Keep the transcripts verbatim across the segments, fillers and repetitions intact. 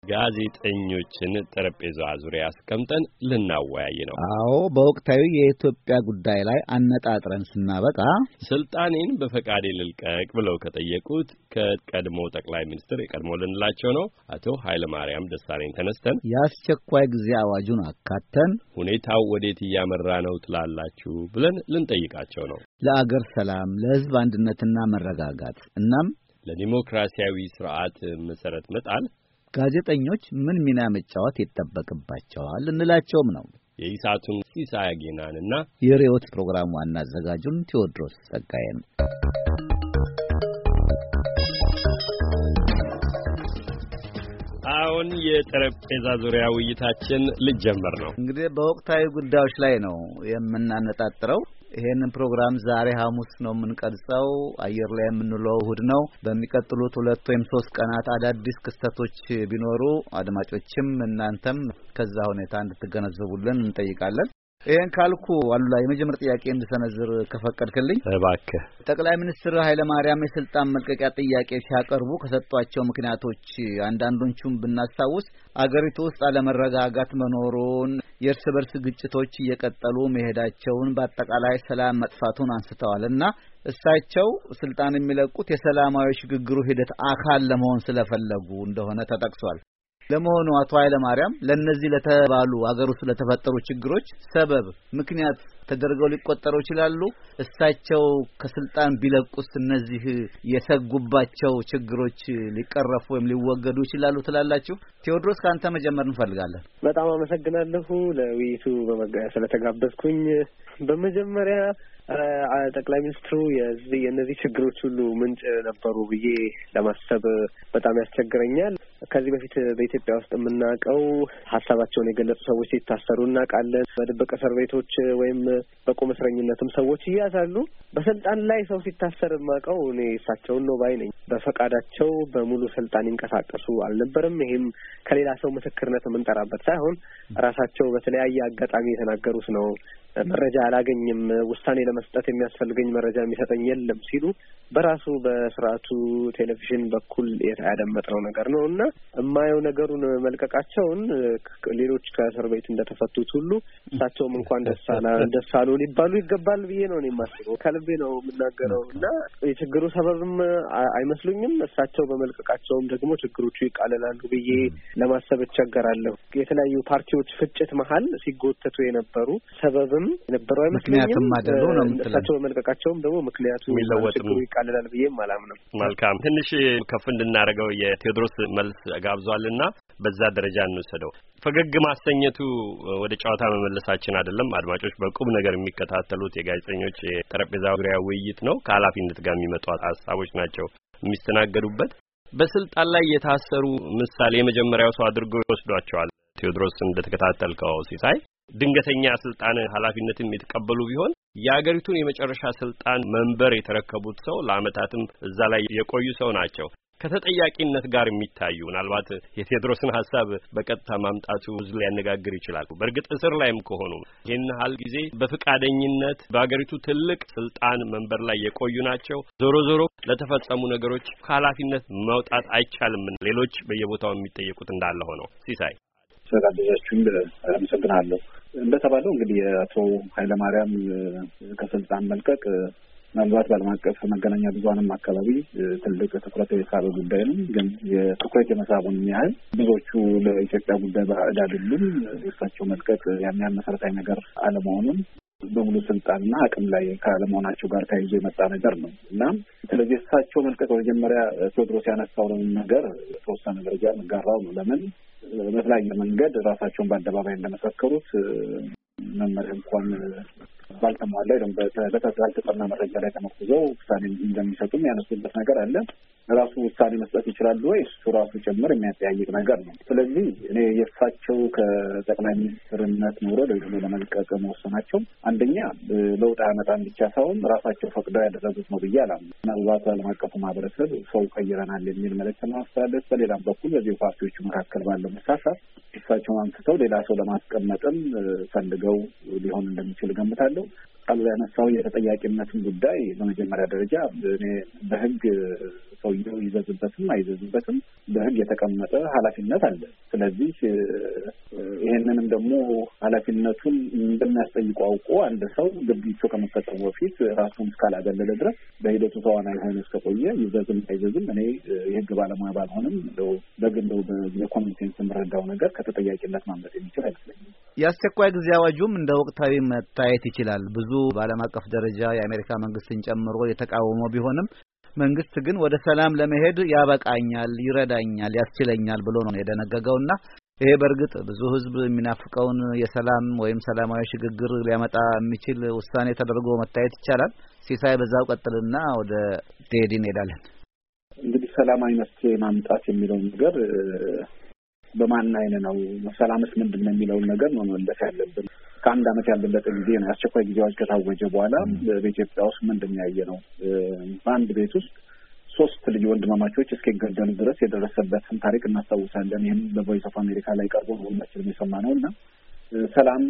ጋዜጠኞችን ጠረጴዛ ዙሪያ አስቀምጠን ልናወያይ ነው። አዎ በወቅታዊ የኢትዮጵያ ጉዳይ ላይ አነጣጥረን ስናበቃ ስልጣኔን በፈቃዴ ልልቀቅ ብለው ከጠየቁት ከቀድሞ ጠቅላይ ሚኒስትር የቀድሞ ልንላቸው ነው አቶ ኃይለ ማርያም ደሳለኝ ተነስተን የአስቸኳይ ጊዜ አዋጁን አካተን ሁኔታው ወዴት እያመራ ነው ትላላችሁ ብለን ልንጠይቃቸው ነው። ለአገር ሰላም፣ ለሕዝብ አንድነትና መረጋጋት እናም ለዲሞክራሲያዊ ስርዓት መሰረት መጣል ጋዜጠኞች ምን ሚና መጫወት ይተበቅባቸዋል እንላቸውም ነው። የኢሳቱን ሲሳይ አጌናንና የሪዮት ፕሮግራም ዋና አዘጋጁን ቴዎድሮስ ጸጋዬን አሁን የጠረጴዛ ዙሪያ ውይይታችን ልጀምር ነው። እንግዲህ በወቅታዊ ጉዳዮች ላይ ነው የምናነጣጥረው። ይሄንን ፕሮግራም ዛሬ ሐሙስ ነው የምንቀርጸው። አየር ላይ የምንለው እሁድ ነው። በሚቀጥሉት ሁለት ወይም ሶስት ቀናት አዳዲስ ክስተቶች ቢኖሩ አድማጮችም እናንተም ከዛ ሁኔታ እንድትገነዘቡልን እንጠይቃለን። ይሄን ካልኩ አሉላ የመጀመሪያ ጥያቄ እንድሰነዝር ከፈቀድክልኝ እባክህ። ጠቅላይ ሚኒስትር ኃይለ ማርያም የስልጣን መልቀቂያ ጥያቄ ሲያቀርቡ ከሰጧቸው ምክንያቶች አንዳንዶቹን ብናስታውስ አገሪቱ ውስጥ አለመረጋጋት መኖሩን፣ የእርስ በርስ ግጭቶች እየቀጠሉ መሄዳቸውን፣ በአጠቃላይ ሰላም መጥፋቱን አንስተዋልና እሳቸው ስልጣን የሚለቁት የሰላማዊ ሽግግሩ ሂደት አካል ለመሆን ስለፈለጉ እንደሆነ ተጠቅሷል። ለመሆኑ አቶ ኃይለ ማርያም ለነዚህ ለተባሉ አገር ውስጥ ለተፈጠሩ ችግሮች ሰበብ ምክንያት ተደርገው ሊቆጠሩ ይችላሉ? እሳቸው ከስልጣን ቢለቁስ እነዚህ የሰጉባቸው ችግሮች ሊቀረፉ ወይም ሊወገዱ ይችላሉ ትላላችሁ? ቴዎድሮስ ካንተ መጀመር እንፈልጋለን። በጣም አመሰግናለሁ ለውይይቱ በመጋያ ስለተጋበዝኩኝ። በመጀመሪያ ጠቅላይ ሚኒስትሩ የዚህ የነዚህ ችግሮች ሁሉ ምንጭ ነበሩ ብዬ ለማሰብ በጣም ያስቸግረኛል። ከዚህ በፊት በኢትዮጵያ ውስጥ የምናውቀው ሀሳባቸውን የገለጹ ሰዎች ሲታሰሩ እናውቃለን። በድብቅ እስር ቤቶች ወይም በቁም እስረኝነትም ሰዎች ይያዛሉ። በስልጣን ላይ ሰው ሲታሰር የማውቀው እኔ እሳቸውን ነው ባይ ነኝ። በፈቃዳቸው በሙሉ ስልጣን ይንቀሳቀሱ አልነበረም። ይሄም ከሌላ ሰው ምስክርነት የምንጠራበት ሳይሆን ራሳቸው በተለያየ አጋጣሚ የተናገሩት ነው። መረጃ አላገኝም፣ ውሳኔ ለመስጠት የሚያስፈልገኝ መረጃ የሚሰጠኝ የለም ሲሉ በራሱ በስርዓቱ ቴሌቪዥን በኩል ያደመጥነው ነገር ነው እና የማየው ነገሩን መልቀቃቸውን ሌሎች ከእስር ቤት እንደተፈቱት ሁሉ እሳቸውም እንኳን ደሳላ ደሳሉ ሊባሉ ይገባል ብዬ ነው የማስበው። ከልቤ ነው የምናገረው እና የችግሩ ሰበብም አይመስሉኝም። እሳቸው በመልቀቃቸውም ደግሞ ችግሮቹ ይቃለላሉ ብዬ ለማሰብ እቸገራለሁ። የተለያዩ ፓርቲዎች ፍጭት መሀል ሲጎተቱ የነበሩ ሰበብ የነበረው አይመስለኝም። እሳቸው በመልቀቃቸውም ደግሞ ምክንያቱ ችግሩ ይቃለላል ብዬም አላምንም። መልካም፣ ትንሽ ከፍ እንድናደርገው የቴዎድሮስ መልስ ጋብዟልና በዛ ደረጃ እንወሰደው። ፈገግ ማሰኘቱ ወደ ጨዋታ መመለሳችን አይደለም። አድማጮች በቁም ነገር የሚከታተሉት የጋዜጠኞች የጠረጴዛ ዙሪያ ውይይት ነው። ከኃላፊነት ጋር የሚመጡ ሀሳቦች ናቸው የሚስተናገዱበት። በስልጣን ላይ የታሰሩ ምሳሌ የመጀመሪያው ሰው አድርጎ ይወስዷቸዋል። ቴዎድሮስ እንደተከታተልከው ሲሳይ ድንገተኛ ስልጣን ኃላፊነትም የተቀበሉ ቢሆን የአገሪቱን የመጨረሻ ስልጣን መንበር የተረከቡት ሰው ለአመታትም እዛ ላይ የቆዩ ሰው ናቸው። ከተጠያቂነት ጋር የሚታዩ ምናልባት የቴዎድሮስን ሐሳብ በቀጥታ ማምጣቱ ብዙ ሊያነጋግር ይችላል። በእርግጥ እስር ላይም ከሆኑ ይህን ያህል ጊዜ በፍቃደኝነት በአገሪቱ ትልቅ ስልጣን መንበር ላይ የቆዩ ናቸው። ዞሮ ዞሮ ለተፈጸሙ ነገሮች ከኃላፊነት መውጣት አይቻልም። ሌሎች በየቦታው የሚጠየቁት እንዳለ ሆነው ሲሳይ ስለጋበዛችሁኝ አመሰግናለሁ። እንደተባለው እንግዲህ የአቶ ኃይለ ማርያም ከስልጣን መልቀቅ ምናልባት በዓለም አቀፍ መገናኛ ብዙኃንም አካባቢ ትልቅ ትኩረት የሳበ ጉዳይ ነው። ግን የትኩረት የመሳቡን ያህል ብዙዎቹ ለኢትዮጵያ ጉዳይ ባዕድ አይደሉም። የእሳቸው መልቀቅ ያን ያህል መሰረታዊ ነገር አለመሆኑን በሙሉ ስልጣንና አቅም ላይ ካለመሆናቸው ጋር ተያይዞ የመጣ ነገር ነው እና ስለዚህ እሳቸው መልቀቅ በመጀመሪያ ቴዎድሮስ ያነሳውን ነገር ተወሰነ ደረጃ መጋራው ነው። ለምን በተለያየ መንገድ ራሳቸውን በአደባባይ እንደመሰከሩት መመሪያ እንኳን ባልተሟላ ወይም በተዛልተጠና መረጃ ላይ ተመርኩዘው ውሳኔ እንደሚሰጡም ያነሱበት ነገር አለ። ራሱ ውሳኔ መስጠት ይችላሉ ወይ እሱ ራሱ ጭምር የሚያጠያይቅ ነገር ነው። ስለዚህ እኔ የእሳቸው ከጠቅላይ ሚኒስትርነት መውረድ ወይ ደግሞ ለመልቀቅ መወሰናቸው አንደኛ ለውጥ አመጣን ብቻ ሳይሆን ራሳቸው ፈቅደው ያደረጉት ነው ብዬ አላምንም። ምናልባት ዓለም አቀፉ ማህበረሰብ ሰው ቀይረናል የሚል መልዕክት ማስተላለፍ፣ በሌላም በኩል በዚህ ፓርቲዎቹ መካከል ባለው መሳሳት እሳቸውን አንስተው ሌላ ሰው ለማስቀመጥም ፈልገው ሊሆን እንደሚችል ገምታለሁ። ቃል ያነሳው የተጠያቂነትን ጉዳይ በመጀመሪያ ደረጃ እኔ በህግ ሰውየው ይዘዝበትም አይዘዝበትም በህግ የተቀመጠ ኃላፊነት አለ። ስለዚህ ይሄንንም ደግሞ ኃላፊነቱን እንደሚያስጠይቀው አውቆ አንድ ሰው ድርጊቱ ከመፈጸሙ በፊት ራሱን እስካላገለለ ድረስ በሂደቱ ተዋናይ ሆኖ እስከቆየ ይዘዝም አይዘዝም እኔ የህግ ባለሙያ ባልሆንም እንደው በግንደው በኮሚኒቲን ስምረዳው ነገር ከተጠያቂነት ማምለጥ የሚችል አይመስለኝም። የአስቸኳይ ጊዜ አዋጁም እንደ ወቅታዊ መታየት ይችላል። ብዙ በዓለም አቀፍ ደረጃ የአሜሪካ መንግስትን ጨምሮ የተቃወመው ቢሆንም መንግስት ግን ወደ ሰላም ለመሄድ ያበቃኛል፣ ይረዳኛል፣ ያስችለኛል ብሎ ነው የደነገገውና ይሄ በርግጥ ብዙ ህዝብ የሚናፍቀውን የሰላም ወይም ሰላማዊ ሽግግር ሊያመጣ የሚችል ውሳኔ ተደርጎ መታየት ይቻላል። ሲሳይ በዛው ቀጥልና ወደ ቴዲ እንሄዳለን። እንግዲህ ሰላማዊ መፍትሄ ማምጣት የሚለው ነገር በማን አይነ ነው ሰላምስ ምንድነው የሚለው ነገር ነው መመለስ ያለብን። ከአንድ አመት ያልበለጠ ጊዜ ነው አስቸኳይ ጊዜ አዋጅ ከታወጀ በኋላ በኢትዮጵያ ውስጥ ምንድነው ያየነው? በአንድ ቤት ውስጥ ሶስት ልጅ ወንድማማቾች እስኪገደሉ ድረስ የደረሰበትን ታሪክ እናስታውሳለን። ይህም በቮይስ ኦፍ አሜሪካ ላይ ቀርቦ ነው ሁላችንም የሰማነው እና ሰላም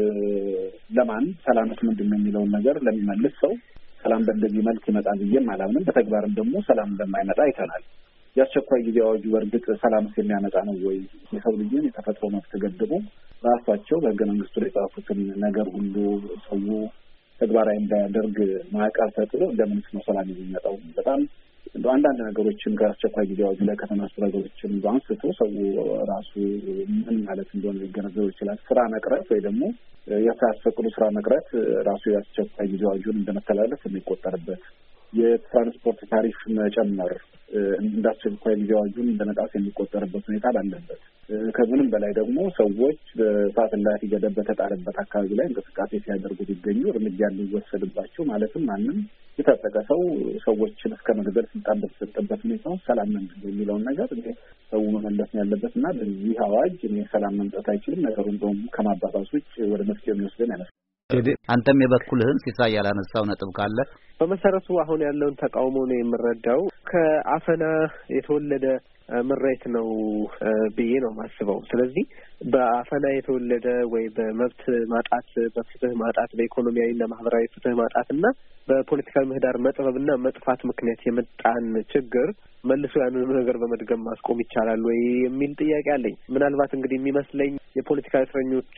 ለማን ሰላምስ ምንድነው የሚለውን ነገር ለሚመልስ ሰው ሰላም በእንደዚህ መልክ ይመጣል ብዬም አላምንም። በተግባርም ደግሞ ሰላም እንደማይመጣ አይተናል። የአስቸኳይ ጊዜ አዋጁ በእርግጥ ሰላምስ የሚያመጣ ነው ወይ? የሰው ልጅን የተፈጥሮ መብት ገድቦ ራሳቸው በህገ መንግስቱ ላይ የጻፉትን ነገር ሁሉ ሰው ተግባራዊ እንዳያደርግ ማዕቀብ ተጥሎ እንደምንስ ነው ሰላም የሚመጣው? በጣም አንዳንድ ነገሮችን ከአስቸኳይ ጊዜ አዋጁ ላይ ከተነሱ ነገሮችን አንስቶ ሰው ራሱ ምን ማለት እንደሆነ ሊገነዘብ ይችላል። ስራ መቅረት ወይ ደግሞ የሳያስፈቅዱ ስራ መቅረት ራሱ የአስቸኳይ ጊዜ አዋጁን እንደመተላለፍ የሚቆጠርበት፣ የትራንስፖርት ታሪፍ መጨመር እንደ አስቸኳይ ጊዜ አዋጁን እንደመጣስ የሚቆጠርበት ሁኔታ ባለበት፣ ከምንም በላይ ደግሞ ሰዎች በሰዓት እላፊ ገደብ በተጣለበት አካባቢ ላይ እንቅስቃሴ ሲያደርጉ ቢገኙ እርምጃ ሊወሰድባቸው ማለትም ማንም የታጠቀ ሰው ሰዎችን እስከ መግደል ስልጣን በተሰጠበት ሁኔታ ሰላም ምንድን ነው የሚለውን ነገር ሰው መመለስ ነው ያለበት እና በዚህ አዋጅ እኔ ሰላም መምጣት አይችልም። ነገሩ እንደውም ከማባባስ ውጭ ወደ መፍትሄ የሚወስደን አይመስለኝም። አንተም የበኩልህን ሲሳይ ያላነሳው ነጥብ ካለ? በመሰረቱ አሁን ያለውን ተቃውሞ ነው የምረዳው ከአፈና የተወለደ ምሬት ነው ብዬ ነው ማስበው። ስለዚህ በአፈና የተወለደ ወይ በመብት ማጣት፣ በፍትህ ማጣት፣ በኢኮኖሚያዊና ማህበራዊ ፍትህ ማጣትና በፖለቲካዊ ምህዳር መጥበብና መጥፋት ምክንያት የመጣን ችግር መልሶ ያንን ነገር በመድገም ማስቆም ይቻላል ወይ የሚል ጥያቄ አለኝ። ምናልባት እንግዲህ የሚመስለኝ የፖለቲካ እስረኞች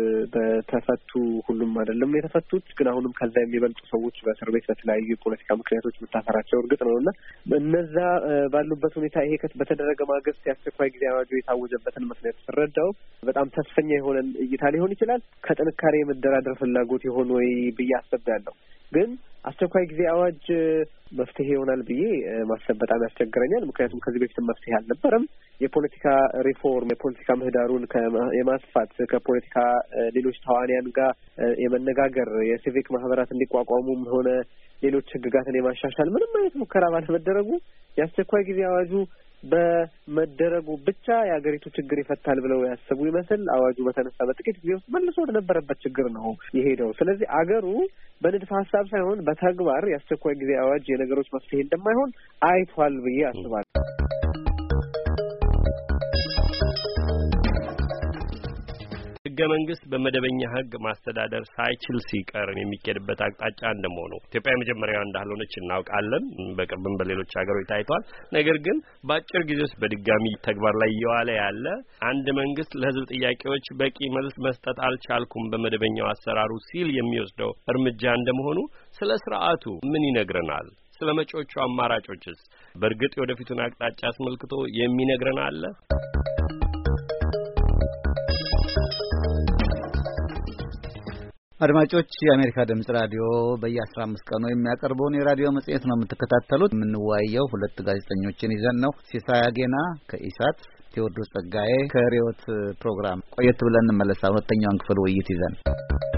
በተፈቱ ሁሉም አይደለም የተፈቱት፣ ግን አሁንም ከዛ የሚበልጡ ሰዎች በእስር ቤት በተለያዩ የፖለቲካ ምክንያቶች መታሰራቸው እርግጥ ነውና እነዛ ባሉበት ሁኔታ ይሄ በተደረገ ማግስት የአስቸኳይ ጊዜ አዋጁ የታወጀበትን ምክንያት ስረዳው በጣም ተስፈኛ የሆነ እይታ ሊሆን ይችላል። ከጥንካሬ የመደራደር ፍላጎት ይሆን ወይ ብዬ አስቤያለሁ። ግን አስቸኳይ ጊዜ አዋጅ መፍትሄ ይሆናል ብዬ ማሰብ በጣም ያስቸግረኛል። ምክንያቱም ከዚህ በፊት መፍትሄ አልነበረም። የፖለቲካ ሪፎርም የፖለቲካ ምህዳሩን የማስፋት ከፖለቲካ ሌሎች ተዋንያን ጋር የመነጋገር የሲቪክ ማህበራት እንዲቋቋሙም ሆነ ሌሎች ህግጋትን የማሻሻል ምንም አይነት ሙከራ ባለመደረጉ የአስቸኳይ ጊዜ አዋጁ በመደረጉ ብቻ የሀገሪቱ ችግር ይፈታል ብለው ያሰቡ ይመስል አዋጁ በተነሳ በጥቂት ጊዜ ውስጥ መልሶ ወደ ነበረበት ችግር ነው የሄደው። ስለዚህ አገሩ በንድፈ ሀሳብ ሳይሆን በተግባር የአስቸኳይ ጊዜ አዋጅ የነገሮች መፍትሄ እንደማይሆን አይቷል ብዬ አስባለሁ። ህገ መንግስት በመደበኛ ህግ ማስተዳደር ሳይችል ሲቀር የሚኬድበት አቅጣጫ እንደመሆኑ ኢትዮጵያ የመጀመሪያው እንዳልሆነች እናውቃለን። በቅርብም በሌሎች ሀገሮች ታይቷል። ነገር ግን በአጭር ጊዜ ውስጥ በድጋሚ ተግባር ላይ እየዋለ ያለ አንድ መንግስት ለህዝብ ጥያቄዎች በቂ መልስ መስጠት አልቻልኩም በመደበኛው አሰራሩ ሲል የሚወስደው እርምጃ እንደመሆኑ ስለ ስርዓቱ ምን ይነግረናል? ስለ መጪዎቹ አማራጮችስ በእርግጥ የወደፊቱን አቅጣጫ አስመልክቶ የሚነግረን አለ? አድማጮች የአሜሪካ ድምጽ ራዲዮ በየአስራ አምስት ቀኑ የሚያቀርበውን የራዲዮ መጽሔት ነው የምትከታተሉት። የምንወያየው ሁለት ጋዜጠኞችን ይዘን ነው። ሲሳይ አጌና ከኢሳት፣ ቴዎድሮስ ጸጋዬ ከሪዮት ፕሮግራም። ቆየት ብለን እንመለሳለን። ሁለተኛውን ክፍል ውይይት ይዘን